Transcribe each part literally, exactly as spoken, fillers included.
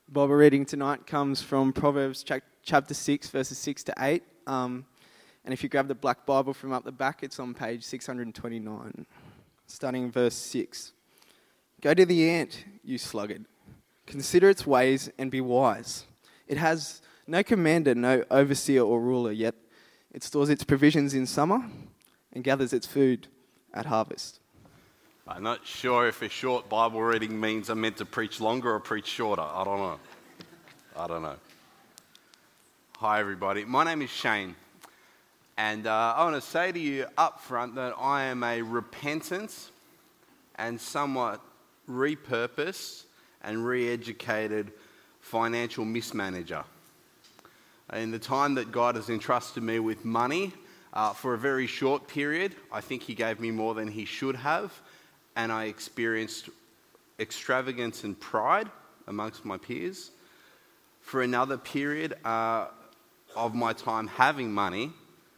Bible reading tonight comes from Proverbs cha- chapter six, verses six to eight. Um, and if you grab the black Bible from up the back, it's on page six hundred twenty-nine, starting in verse six. Go to the ant, you sluggard. Consider its ways and be wise. It has no commander, no overseer or ruler, yet it stores its provisions in summer and gathers its food at harvest. I'm not sure if a short Bible reading means I'm meant to preach longer or preach shorter. I don't know. I don't know. Hi, everybody. My name is Shane. And uh, I want to say to you up front that I am a repentant and somewhat repurposed and re-educated financial mismanager. In the time that God has entrusted me with money, uh, for a very short period, I think He gave me more than He should have. And I experienced extravagance and pride amongst my peers. For another period uh, of my time having money,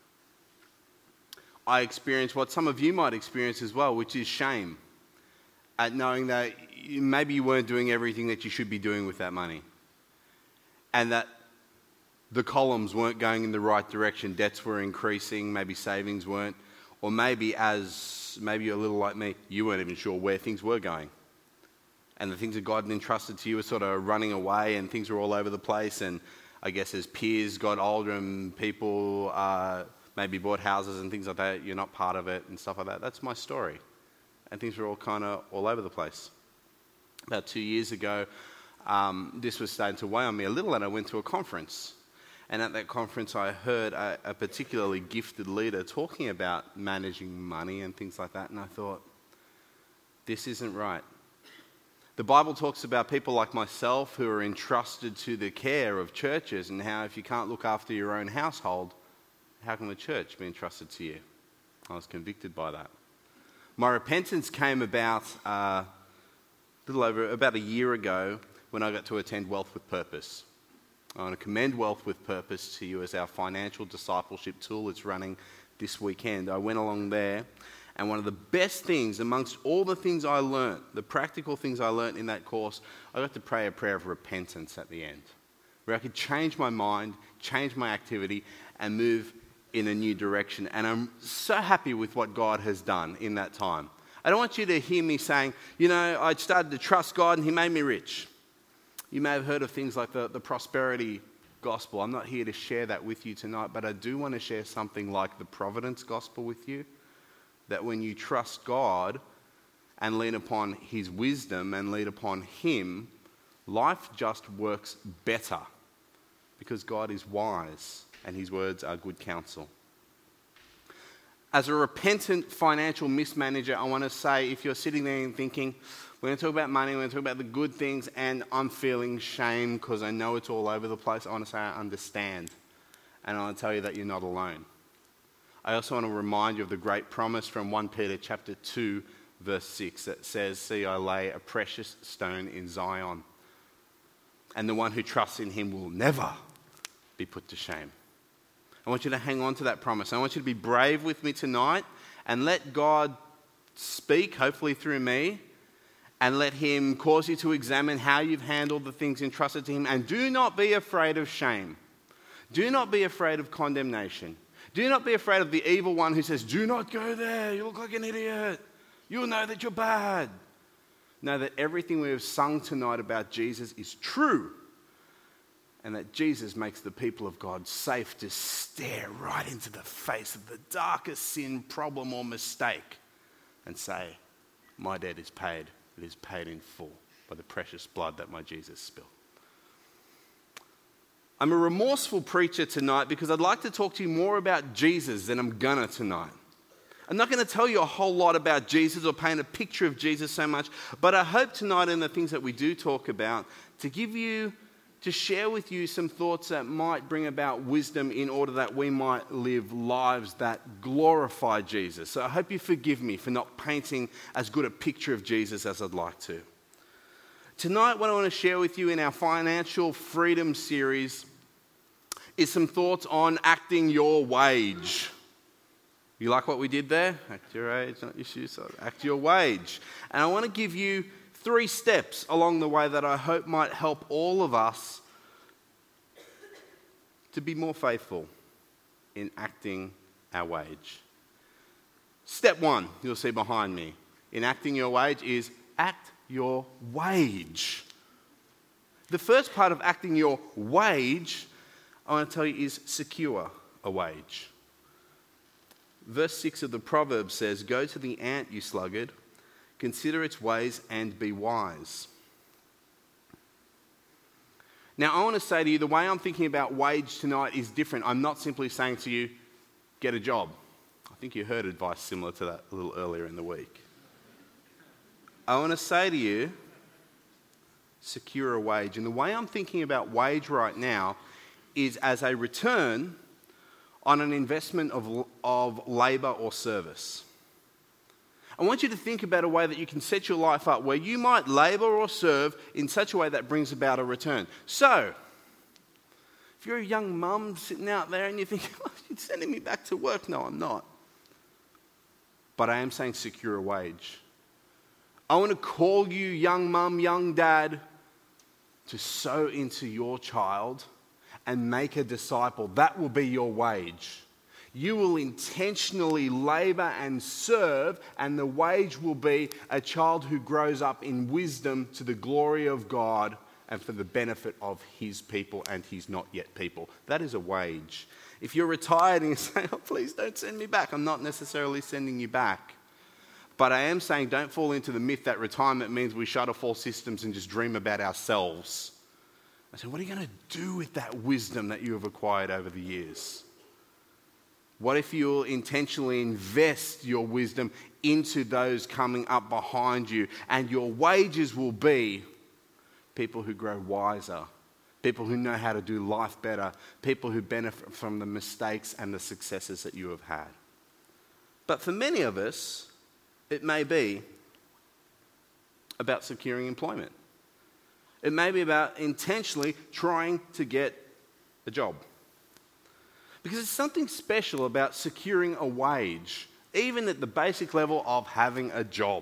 I experienced what some of you might experience as well, which is shame at knowing that maybe you weren't doing everything that you should be doing with that money. And that the columns weren't going in the right direction, debts were increasing, maybe savings weren't, or maybe as maybe you're a little like me, you weren't even sure where things were going. And the things that God had entrusted to you were sort of running away and things were all over the place. And I guess as peers got older and people uh, maybe bought houses and things like that, you're not part of it and stuff like that. That's my story. And things were all kind of all over the place. About two years ago, um, this was starting to weigh on me a little, and I went to a conference. And at that conference, I heard a, a particularly gifted leader talking about managing money and things like that. And I thought, this isn't right. The Bible talks about people like myself who are entrusted to the care of churches, and how if you can't look after your own household, how can the church be entrusted to you? I was convicted by that. My repentance came about uh, a little over about a year ago when I got to attend Wealth with Purpose. I want to commend Wealth with Purpose to you as our financial discipleship tool. It's running this weekend. I went along there, and one of the best things amongst all the things I learnt, the practical things I learnt in that course, I got to pray a prayer of repentance at the end, where I could change my mind, change my activity, and move in a new direction. And I'm so happy with what God has done in that time. I don't want you to hear me saying, you know, I started to trust God and He made me rich. You may have heard of things like the, the prosperity gospel. I'm not here to share that with you tonight, but I do want to share something like the providence gospel with you. That when you trust God and lean upon His wisdom and lean upon Him, life just works better because God is wise and His words are good counsel. As a repentant financial mismanager, I want to say, if you're sitting there and thinking, we're going to talk about money, we're going to talk about the good things, and I'm feeling shame because I know it's all over the place, I want to say I understand. And I want to tell you that you're not alone. I also want to remind you of the great promise from First Peter chapter two, verse six, that says, see, I lay a precious stone in Zion, and the one who trusts in Him will never be put to shame. I want you to hang on to that promise. I want you to be brave with me tonight and let God speak, hopefully through me, and let Him cause you to examine how you've handled the things entrusted to Him. And do not be afraid of shame. Do not be afraid of condemnation. Do not be afraid of the evil one who says, do not go there, you look like an idiot. You'll know that you're bad. Know that everything we have sung tonight about Jesus is true. And that Jesus makes the people of God safe to stare right into the face of the darkest sin, problem, or mistake and say, my debt is paid. It is paid in full by the precious blood that my Jesus spilled. I'm a remorseful preacher tonight because I'd like to talk to you more about Jesus than I'm gonna tonight. I'm not going to tell you a whole lot about Jesus or paint a picture of Jesus so much, but I hope tonight in the things that we do talk about to give you to share with you some thoughts that might bring about wisdom in order that we might live lives that glorify Jesus. So I hope you forgive me for not painting as good a picture of Jesus as I'd like to. Tonight, what I want to share with you in our Financial Freedom series is some thoughts on acting your wage. You like what we did there? Act your age, not your shoes. So act your wage. And I want to give you three steps along the way that I hope might help all of us to be more faithful in acting our wage. Step one, you'll see behind me, in acting your wage is act your wage. The first part of acting your wage, I want to tell you, is secure a wage. Verse six of the Proverbs says, "Go to the ant, you sluggard, consider its ways and be wise." Now, I want to say to you, the way I'm thinking about wage tonight is different. I'm not simply saying to you, get a job. I think you heard advice similar to that a little earlier in the week. I want to say to you, secure a wage. And the way I'm thinking about wage right now is as a return on an investment of, of labour or service. I want you to think about a way that you can set your life up where you might labour or serve in such a way that brings about a return. So, if you're a young mum sitting out there and you think, oh, you're sending me back to work. No, I'm not. But I am saying secure a wage. I want to call you, young mum, young dad, to sow into your child and make a disciple. That will be your wage. You will intentionally labour and serve, and the wage will be a child who grows up in wisdom to the glory of God and for the benefit of his people and his not yet people. That is a wage. If you're retired and you say, oh, please don't send me back, I'm not necessarily sending you back. But I am saying don't fall into the myth that retirement means we shut off all systems and just dream about ourselves. I said, what are you going to do with that wisdom that you have acquired over the years? What if you'll intentionally invest your wisdom into those coming up behind you, and your wages will be people who grow wiser, people who know how to do life better, people who benefit from the mistakes and the successes that you have had. But for many of us, it may be about securing employment. It may be about intentionally trying to get a job. Because there's something special about securing a wage, even at the basic level of having a job.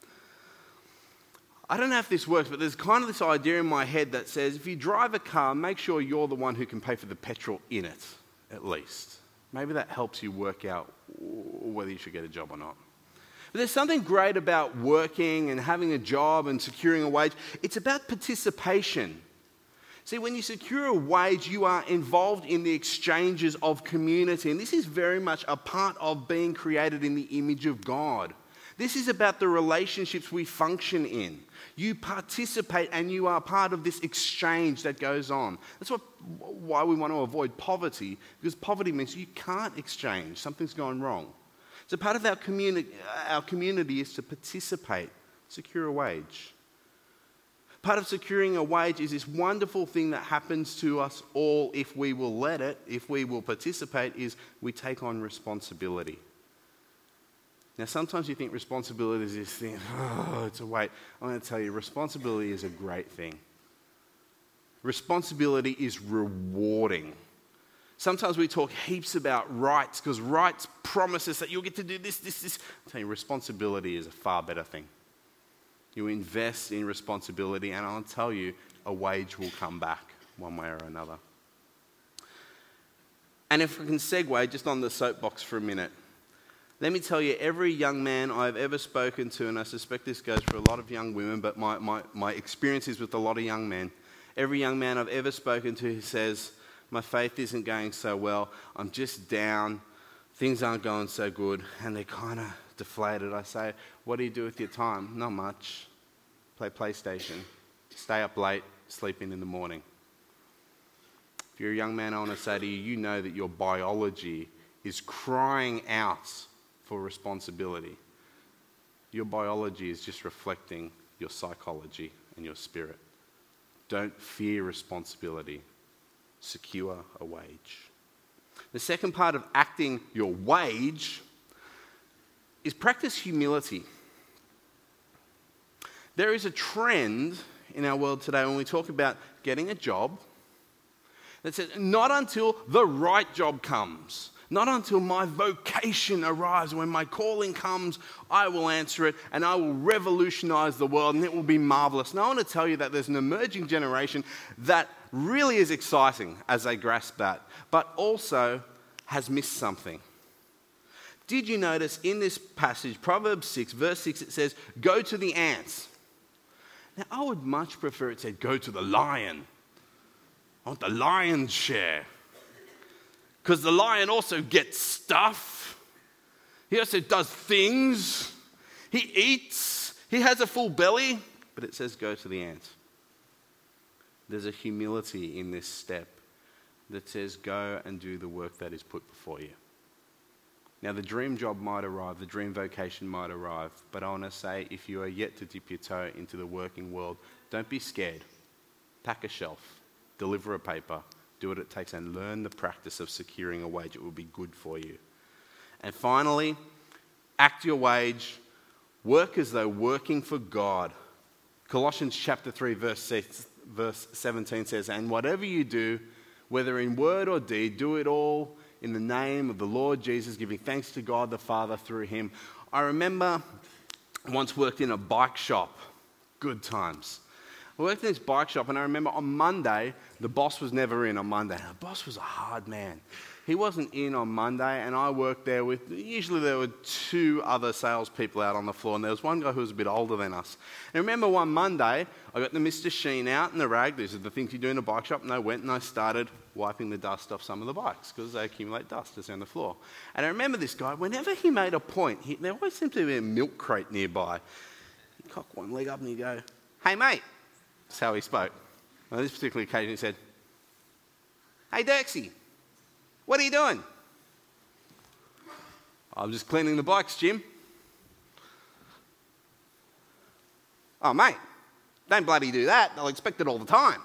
I don't know if this works, but there's kind of this idea in my head that says if you drive a car, make sure you're the one who can pay for the petrol in it, at least. Maybe that helps you work out whether you should get a job or not. But there's something great about working and having a job and securing a wage. It's about participation. See, when you secure a wage, you are involved in the exchanges of community. And this is very much a part of being created in the image of God. This is about the relationships we function in. You participate and you are part of this exchange that goes on. That's what, why we want to avoid poverty, because poverty means you can't exchange. Something's gone wrong. So part of our community, our community is to participate, secure a wage. Part of securing a wage is this wonderful thing that happens to us all if we will let it, if we will participate, is we take on responsibility. Now, sometimes you think responsibility is this thing, oh, it's a weight. I'm going to tell you, responsibility is a great thing. Responsibility is rewarding. Sometimes we talk heaps about rights because rights promise us that you'll get to do this, this, this. I tell you, responsibility is a far better thing. You invest in responsibility, and I'll tell you, a wage will come back one way or another. And if I can segue just on the soapbox for a minute, let me tell you, every young man I've ever spoken to, and I suspect this goes for a lot of young women, but my, my, my experience is with a lot of young men. Every young man I've ever spoken to who says, my faith isn't going so well, I'm just down, things aren't going so good, and they're kind of deflated. I say, what do you do with your time? Not much. Play PlayStation. Stay up late, sleep in in the morning. If you're a young man, I want to say to you, you know that your biology is crying out for responsibility. Your biology is just reflecting your psychology and your spirit. Don't fear responsibility. Secure a wage. The second part of acting your wage is practice humility. There is a trend in our world today when we talk about getting a job that says not until the right job comes, Not until my vocation arrives. When my calling comes, I will answer it and I will revolutionize the world and it will be marvelous. And I want to tell you that there's an emerging generation that really is exciting as they grasp that, but also has missed something. Did you notice in this passage, Proverbs six, verse six, it says, go to the ants. Now, I would much prefer it said, go to the lion. I want the lion's share. Because the lion also gets stuff. He also does things. He eats. He has a full belly. But it says go to the ant. There's a humility in this step that says go and do the work that is put before you. Now the dream job might arrive, the dream vocation might arrive, but I want to say if you are yet to dip your toe into the working world, don't be scared. Pack a shelf, deliver a paper, do what it takes and learn the practice of securing a wage. It will be good for you. And finally, act your wage, work as though working for God. Colossians chapter three verse six, verse seventeen says, and whatever you do, whether in word or deed, do it all in the name of the Lord Jesus, giving thanks to God the Father through him. I remember I once worked in a bike shop. Good times. I worked in this bike shop and I remember on Monday, the boss was never in on Monday. The boss was a hard man. He wasn't in on Monday and I worked there with, usually there were two other salespeople out on the floor and there was one guy who was a bit older than us. And I remember one Monday, I got the Mister Sheen out and the rag. These are the things you do in a bike shop. And I went and I started wiping the dust off some of the bikes because they accumulate dust as they're on the floor. And I remember this guy, whenever he made a point, he, there always seemed to be a milk crate nearby. He'd cock one leg up and he'd go, hey mate. That's how he spoke. On this particular occasion he said, hey Dirksy, what are you doing? I'm just cleaning the bikes, Jim. Oh mate, don't bloody do that. They'll expect it all the time.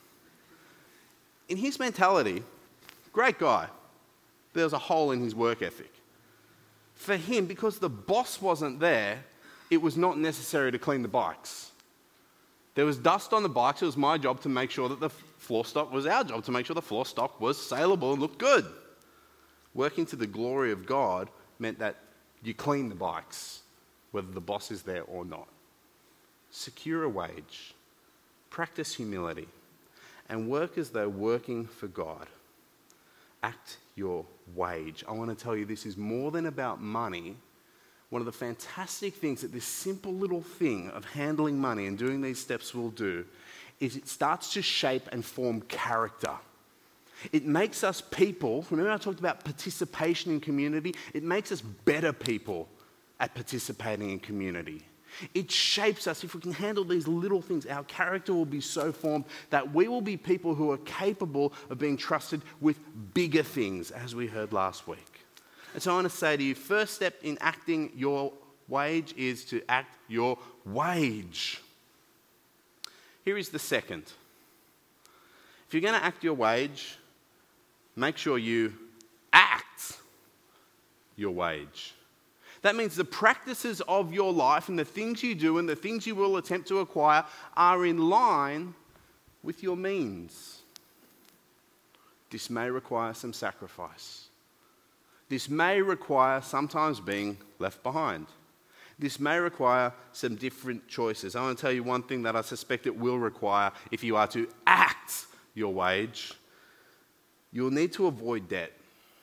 In his mentality, great guy, there was a hole in his work ethic. For him, because the boss wasn't there, it was not necessary to clean the bikes. There was dust on the bikes. It was my job to make sure that the floor stock was our job, to make sure the floor stock was saleable and looked good. Working to the glory of God meant that you clean the bikes, whether the boss is there or not. Secure a wage. Practice humility. And work as though working for God. Act your wage. I want to tell you this is more than about money. One of the fantastic things that this simple little thing of handling money and doing these steps will do is it starts to shape and form character. It makes us people, remember I talked about participation in community? It makes us better people at participating in community. It shapes us. If we can handle these little things, our character will be so formed that we will be people who are capable of being trusted with bigger things, as we heard last week. And so I want to say to you, first step in acting your wage is to act your wage. Here is the second. If you're going to act your wage, make sure you act your wage. That means the practices of your life and the things you do and the things you will attempt to acquire are in line with your means. This may require some sacrifice. This may require sometimes being left behind. This may require some different choices. I want to tell you one thing that I suspect it will require if you are to act your wage. You'll need to avoid debt.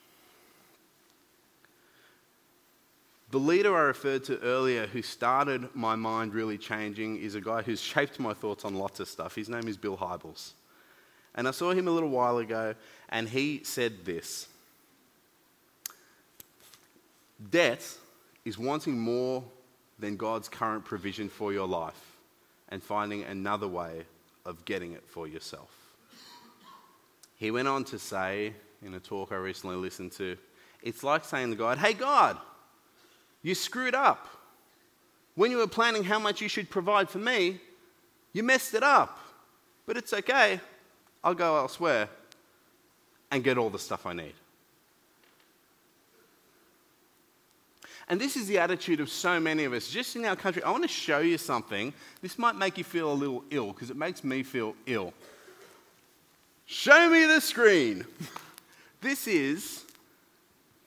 The leader I referred to earlier who started my mind really changing is a guy who's shaped my thoughts on lots of stuff. His name is Bill Hybels. And I saw him a little while ago and he said this. Debt is wanting more than God's current provision for your life and finding another way of getting it for yourself. He went on to say, in a talk I recently listened to, it's like saying to God, hey God, you screwed up. When you were planning how much you should provide for me, you messed it up. But it's okay. I'll go elsewhere and get all the stuff I need. And this is the attitude of so many of us, just in our country. I want to show you something. This might make you feel a little ill, because it makes me feel ill. Show me the screen. This is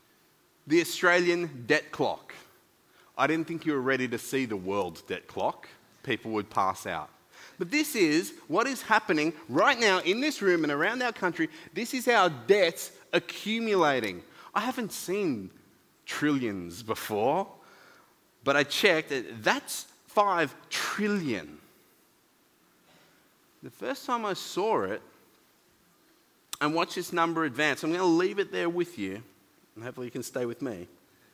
the Australian debt clock. I didn't think you were ready to see the world's debt clock. People would pass out. But this is what is happening right now in this room and around our country. This is our debts accumulating. I haven't seen trillions before, but I checked. That's five trillion. The first time I saw it and watched this number advance, I'm going to leave it there with you, and hopefully you can stay with me.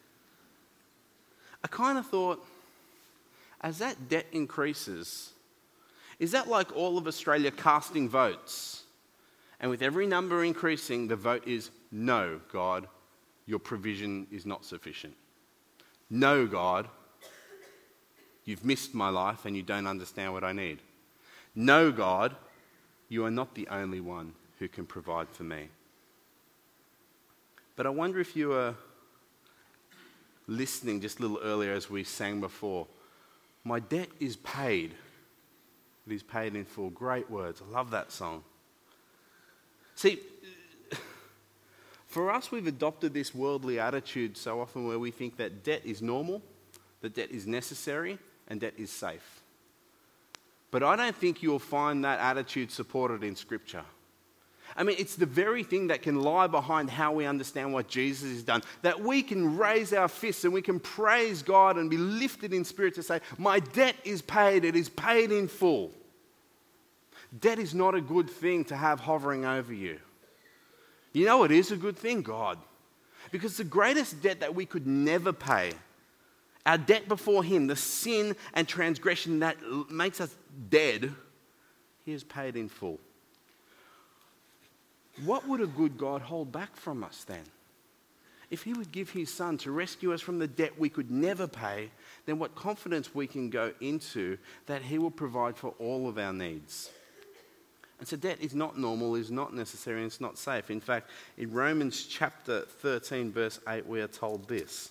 I kind of thought, as that debt increases, is that like all of Australia casting votes? And with every number increasing, the vote is, no, God, your provision is not sufficient. No, God, you've missed my life and you don't understand what I need. No, God, you are not the only one who can provide for me. But I wonder if you were listening just a little earlier as we sang before. My debt is paid. It is paid in full. Great words. I love that song. See, for us, we've adopted this worldly attitude so often where we think that debt is normal, that debt is necessary, and debt is safe. But I don't think you'll find that attitude supported in Scripture. I mean, it's the very thing that can lie behind how we understand what Jesus has done. That we can raise our fists and we can praise God and be lifted in spirit to say, my debt is paid, it is paid in full. Debt is not a good thing to have hovering over you. You know it is a good thing? God. Because the greatest debt that we could never pay, our debt before Him, the sin and transgression that makes us dead, He has paid in full. What would a good God hold back from us then? If He would give His Son to rescue us from the debt we could never pay, then what confidence we can go into that He will provide for all of our needs. And so debt is not normal, is not necessary, and it's not safe. In fact, in Romans chapter thirteen, verse eight, we are told this.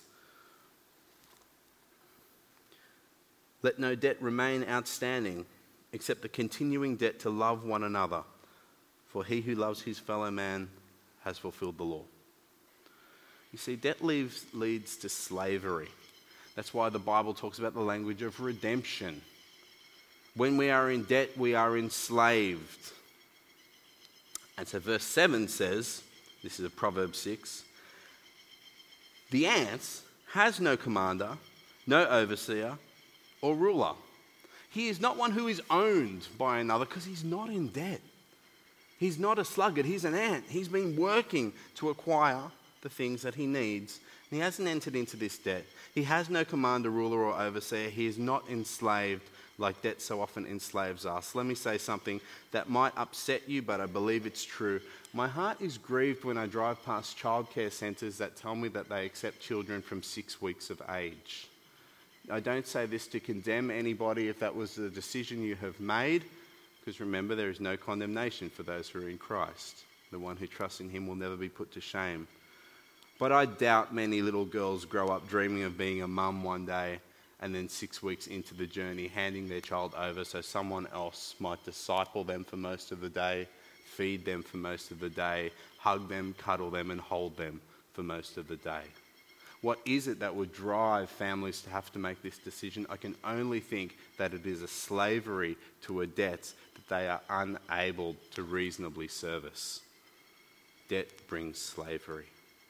Let no debt remain outstanding except the continuing debt to love one another. For he who loves his fellow man has fulfilled the law. You see, debt leaves, leads to slavery. That's why the Bible talks about the language of redemption. When we are in debt, we are enslaved. And so verse seven says, this is a Proverbs six, the ant has no commander, no overseer or ruler. He is not one who is owned by another because he's not in debt. He's not a sluggard, he's an ant. He's been working to acquire the things that he needs. He hasn't entered into this debt. He has no commander, ruler, or overseer. He is not enslaved like debt so often enslaves us. Let me say something that might upset you, but I believe it's true. My heart is grieved when I drive past childcare centres that tell me that they accept children from six weeks of age. I don't say this to condemn anybody if that was the decision you have made, because remember, there is no condemnation for those who are in Christ. The one who trusts in Him will never be put to shame. But I doubt many little girls grow up dreaming of being a mum one day and then six weeks into the journey handing their child over so someone else might disciple them for most of the day, feed them for most of the day, hug them, cuddle them and hold them for most of the day. What is it that would drive families to have to make this decision? I can only think that it is a slavery to a debt that they are unable to reasonably service. Debt brings slavery.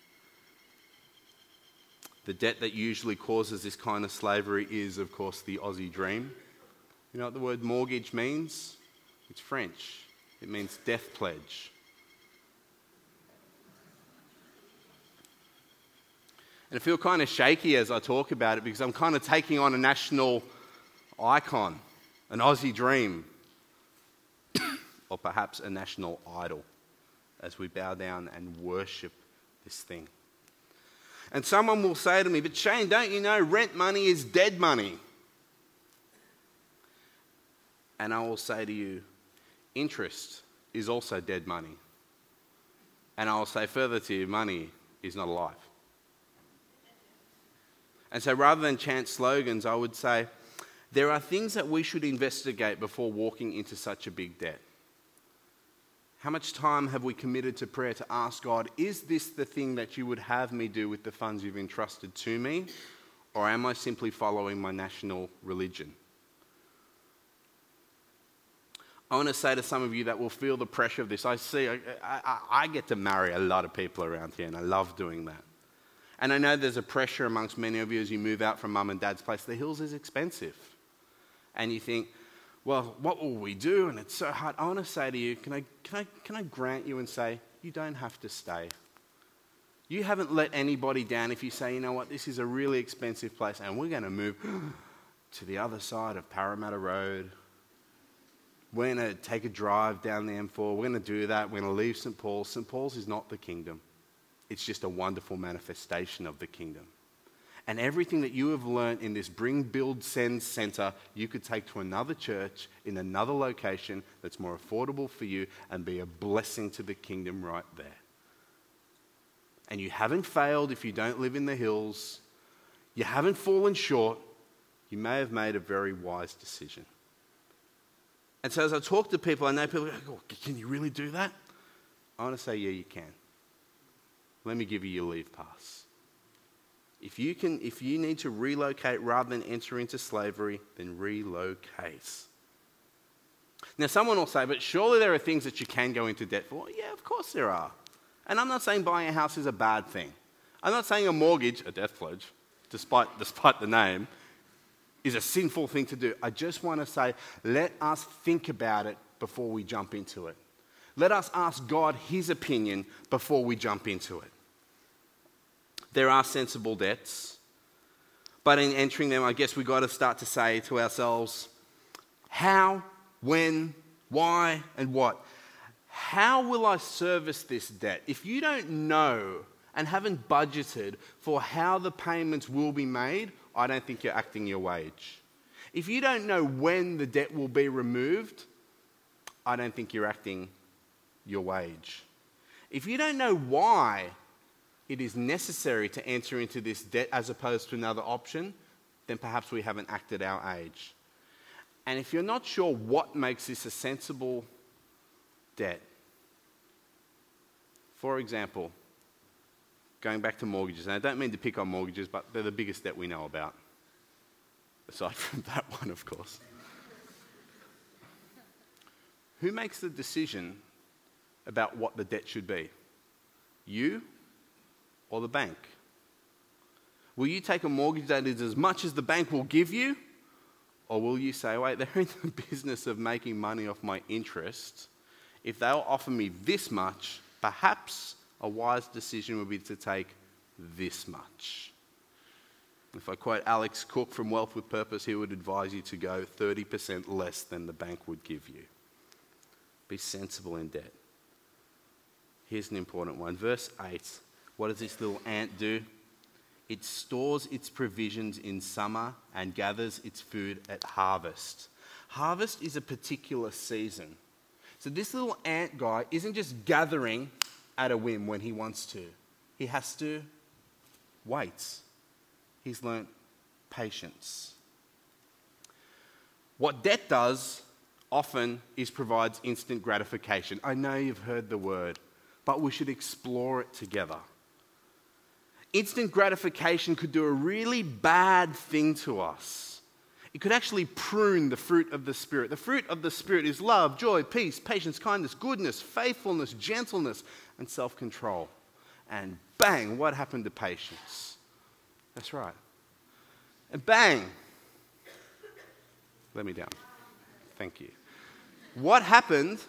The debt that usually causes this kind of slavery is, of course, the Aussie dream. You know what the word mortgage means? It's French. It means death pledge. And I feel kind of shaky as I talk about it because I'm kind of taking on a national icon, an Aussie dream, or perhaps a national idol as we bow down and worship this thing. And someone will say to me, but Shane, don't you know rent money is dead money? And I will say to you, interest is also dead money. And I will say further to you, money is not alive. And so rather than chant slogans, I would say there are things that we should investigate before walking into such a big debt. How much time have we committed to prayer to ask God, is this the thing that you would have me do with the funds you've entrusted to me? Or am I simply following my national religion? I want to say to some of you that will feel the pressure of this. I see, I, I, I get to marry a lot of people around here, and I love doing that. And I know there's a pressure amongst many of you as you move out from mum and dad's place. The hills is expensive. And you think, well, what will we do? And it's so hard. I want to say to you, can I, can I, can I grant you and say, you don't have to stay. You haven't let anybody down if you say, you know what, this is a really expensive place, and we're going to move to the other side of Parramatta Road. We're going to take a drive down the M four. We're going to do that. We're going to leave Saint Paul's. Saint Paul's is not the kingdom. It's just a wonderful manifestation of the kingdom. And everything that you have learned in this Bring, Build, Send Centre, you could take to another church in another location that's more affordable for you and be a blessing to the kingdom right there. And you haven't failed if you don't live in the hills. You haven't fallen short. You may have made a very wise decision. And so as I talk to people, I know people go, oh, can you really do that? I want to say, yeah, you can. Let me give you your leave pass. If you can, if you need to relocate rather than enter into slavery, then relocate. Now, someone will say, but surely there are things that you can go into debt for. Yeah, of course there are. And I'm not saying buying a house is a bad thing. I'm not saying a mortgage, a death pledge, despite, despite the name, is a sinful thing to do. I just want to say, let us think about it before we jump into it. Let us ask God his opinion before we jump into it. There are sensible debts, but in entering them, I guess we've got to start to say to ourselves, how, when, why, and what? How will I service this debt? If you don't know and haven't budgeted for how the payments will be made, I don't think you're acting your wage. If you don't know when the debt will be removed, I don't think you're acting your wage. If you don't know why it is necessary to enter into this debt as opposed to another option, then perhaps we haven't acted our age. And if you're not sure what makes this a sensible debt, for example, going back to mortgages, and I don't mean to pick on mortgages, but they're the biggest debt we know about, aside from that one, of course. Who makes the decision about what the debt should be? You or the bank? Will you take a mortgage that is as much as the bank will give you? Or will you say, wait, they're in the business of making money off my interest. If they'll offer me this much, perhaps a wise decision would be to take this much. If I quote Alex Cook from Wealth with Purpose, he would advise you to go thirty percent less than the bank would give you. Be sensible in debt. Here's an important one. Verse eight. What does this little ant do? It stores its provisions in summer and gathers its food at harvest. Harvest is a particular season. So this little ant guy isn't just gathering at a whim when he wants to. He has to wait. He's learnt patience. What debt does often is provides instant gratification. I know you've heard the word, but we should explore it together. Instant gratification could do a really bad thing to us. It could actually prune the fruit of the Spirit. The fruit of the Spirit is love, joy, peace, patience, kindness, goodness, faithfulness, gentleness, and self-control. And bang, what happened to patience? That's right. And bang, let me down. Thank you. What happened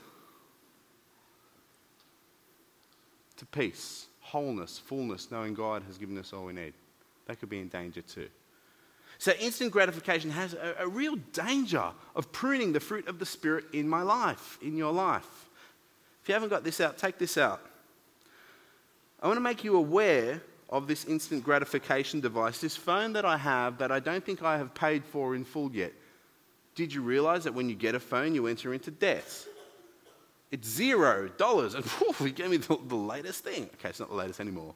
to peace? Wholeness, fullness, knowing God has given us all we need. That could be in danger too. So instant gratification has a, a real danger of pruning the fruit of the Spirit in my life, in your life. If you haven't got this out, take this out. I want to make you aware of this instant gratification device, this phone that I have that I don't think I have paid for in full yet. Did you realize that when you get a phone, you enter into debt? It's zero dollars. And whew, he gave me the, the latest thing. Okay, it's not the latest anymore.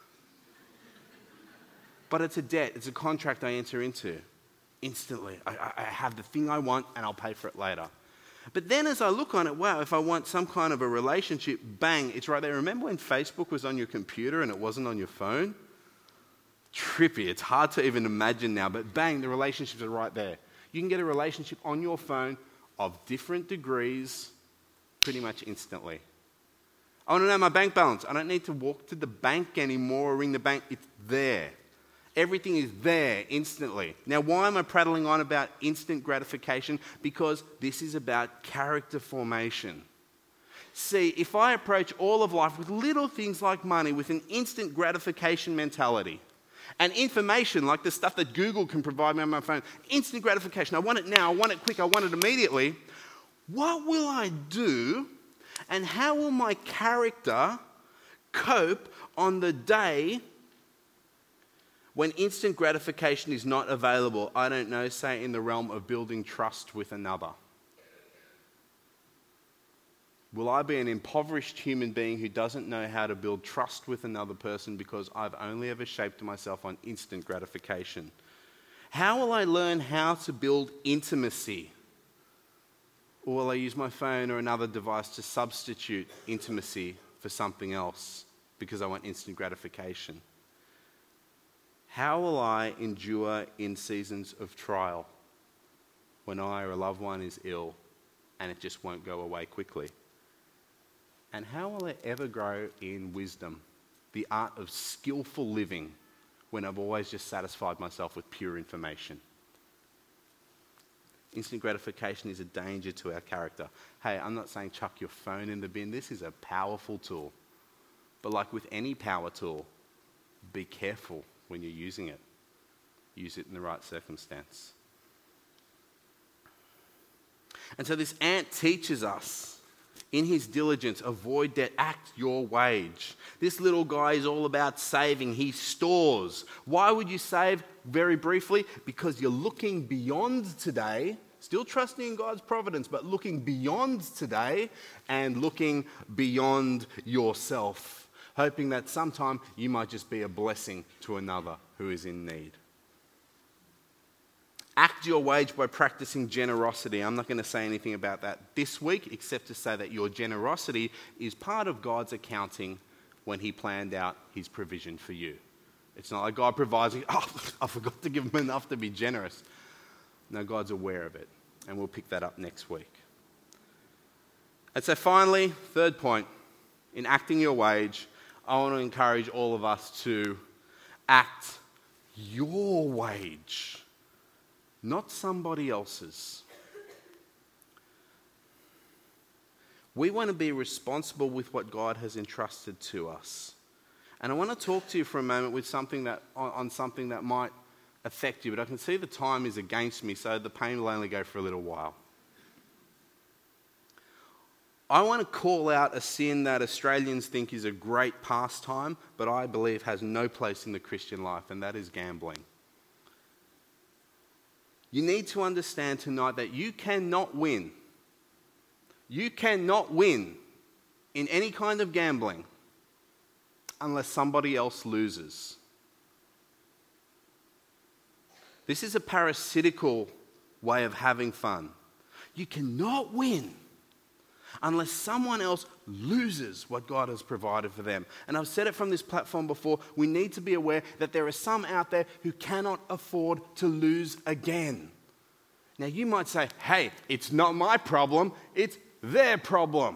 But it's a debt. It's a contract I enter into instantly. I, I have the thing I want and I'll pay for it later. But then as I look on it, wow, if I want some kind of a relationship, bang, it's right there. Remember when Facebook was on your computer and it wasn't on your phone? Trippy. It's hard to even imagine now, but bang, the relationships are right there. You can get a relationship on your phone of different degrees pretty much instantly. I want to know my bank balance. I don't need to walk to the bank anymore or ring the bank. It's there. Everything is there instantly. Now, why am I prattling on about instant gratification? Because this is about character formation. See, if I approach all of life with little things like money, with an instant gratification mentality, and information like the stuff that Google can provide me on my phone, instant gratification, I want it now, I want it quick, I want it immediately, what will I do and how will my character cope on the day when instant gratification is not available? I don't know, say in the realm of building trust with another. Will I be an impoverished human being who doesn't know how to build trust with another person because I've only ever shaped myself on instant gratification? How will I learn how to build intimacy? Or will I use my phone or another device to substitute intimacy for something else because I want instant gratification? How will I endure in seasons of trial when I or a loved one is ill and it just won't go away quickly? And how will I ever grow in wisdom, the art of skillful living, when I've always just satisfied myself with pure information? Instant gratification is a danger to our character. Hey, I'm not saying chuck your phone in the bin. This is a powerful tool. But like with any power tool, be careful when you're using it. Use it in the right circumstance. And so this ant teaches us, in his diligence, avoid debt, act your wage. This little guy is all about saving. He stores. Why would you save? Very briefly, because you're looking beyond today, still trusting in God's providence, but looking beyond today and looking beyond yourself, hoping that sometime you might just be a blessing to another who is in need. Act your wage by practicing generosity. I'm not going to say anything about that this week, except to say that your generosity is part of God's accounting when he planned out his provision for you. It's not like God provides, oh, I forgot to give him enough to be generous. No, God's aware of it. And we'll pick that up next week. And so finally, third point, in acting your wage, I want to encourage all of us to act your wage, not somebody else's. We want to be responsible with what God has entrusted to us. And I want to talk to you for a moment with something that on, on something that might affect you, but I can see the time is against me, so the pain will only go for a little while. I want to call out a sin that Australians think is a great pastime, but I believe has no place in the Christian life, and that is gambling. You need to understand tonight that you cannot win. You cannot win in any kind of gambling unless somebody else loses. This is a parasitical way of having fun. You cannot win unless someone else loses what God has provided for them. And I've said it from this platform before, we need to be aware that there are some out there who cannot afford to lose again. Now you might say, hey, it's not my problem, it's their problem.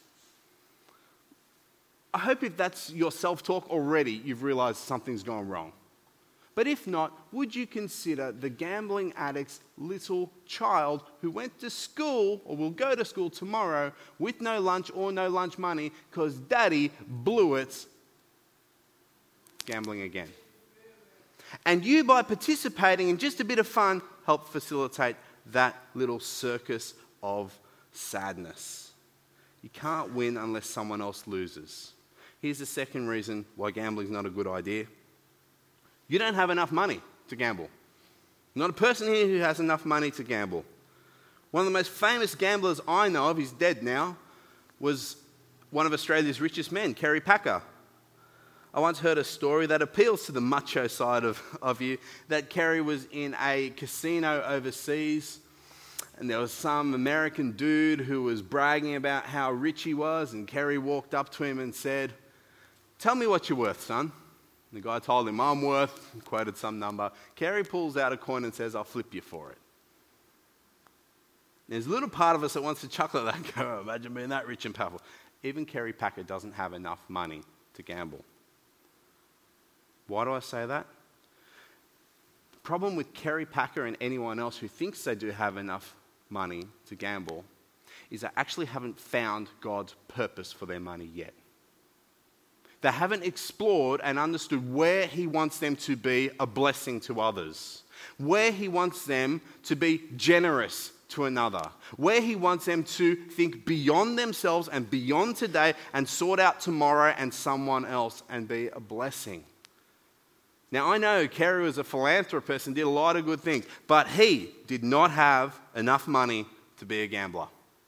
I hope if that's your self-talk already, you've realized something's gone wrong. But if not, would you consider the gambling addict's little child who went to school or will go to school tomorrow with no lunch or no lunch money because daddy blew it gambling again? And you, by participating in just a bit of fun, help facilitate that little circus of sadness. You can't win unless someone else loses. Here's the second reason why gambling is not a good idea. You don't have enough money to gamble. Not a person here who has enough money to gamble. One of the most famous gamblers I know of, he's dead now, was one of Australia's richest men, Kerry Packer. I once heard a story that appeals to the macho side of, of you, that Kerry was in a casino overseas, and there was some American dude who was bragging about how rich he was, and Kerry walked up to him and said, "Tell me what you're worth, son." The guy told him, "I'm worth," quoted some number. Kerry pulls out a coin and says, "I'll flip you for it." There's a little part of us that wants to chuckle at that and go, "Oh, imagine being that rich and powerful." Even Kerry Packer doesn't have enough money to gamble. Why do I say that? The problem with Kerry Packer and anyone else who thinks they do have enough money to gamble is they actually haven't found God's purpose for their money yet. They haven't explored and understood where He wants them to be a blessing to others, where He wants them to be generous to another, where He wants them to think beyond themselves and beyond today and sort out tomorrow and someone else and be a blessing. Now, I know Kerry was a philanthropist and did a lot of good things, but he did not have enough money to be a gambler.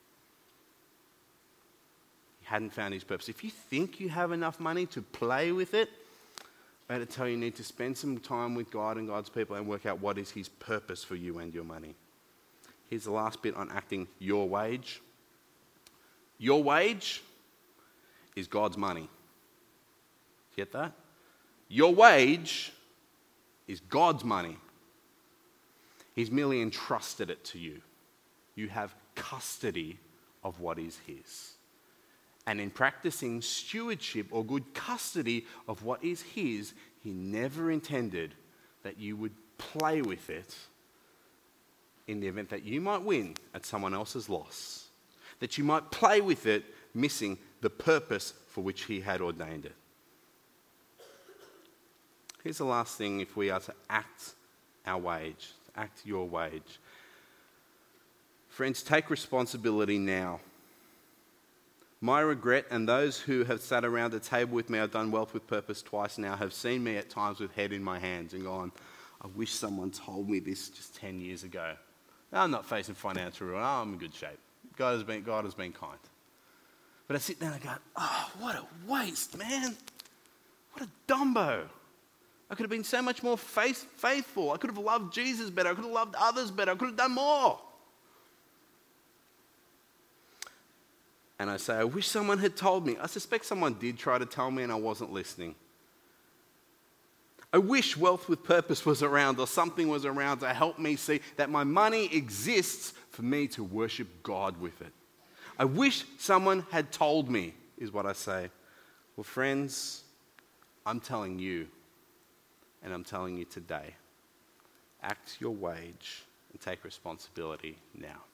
He hadn't found his purpose. If you think you have enough money to play with it, I had to tell you, you need to spend some time with God and God's people and work out what is His purpose for you and your money. Here's the last bit on acting your wage. Your wage is God's money. Get that? Your wage is God's money. He's merely entrusted it to you. You have custody of what is His. And in practicing stewardship or good custody of what is His, He never intended that you would play with it in the event that you might win at someone else's loss, that you might play with it missing the purpose for which He had ordained it. Here's the last thing if we are to act our wage, act your wage. Friends, take responsibility now. My regret, and those who have sat around the table with me, I've done Wealth with Purpose twice now, have seen me at times with head in my hands and gone, "I wish someone told me this just ten years ago. I'm not facing financial ruin. Oh, I'm in good shape. God has been, God has been kind." But I sit down and go, "Oh, what a waste, man. What a dumbo. I could have been so much more faith, faithful. I could have loved Jesus better. I could have loved others better. I could have done more." And I say, "I wish someone had told me." I suspect someone did try to tell me and I wasn't listening. I wish Wealth with Purpose was around or something was around to help me see that my money exists for me to worship God with it. I wish someone had told me, is what I say. Well, friends, I'm telling you, and I'm telling you today, act your wage and take responsibility now.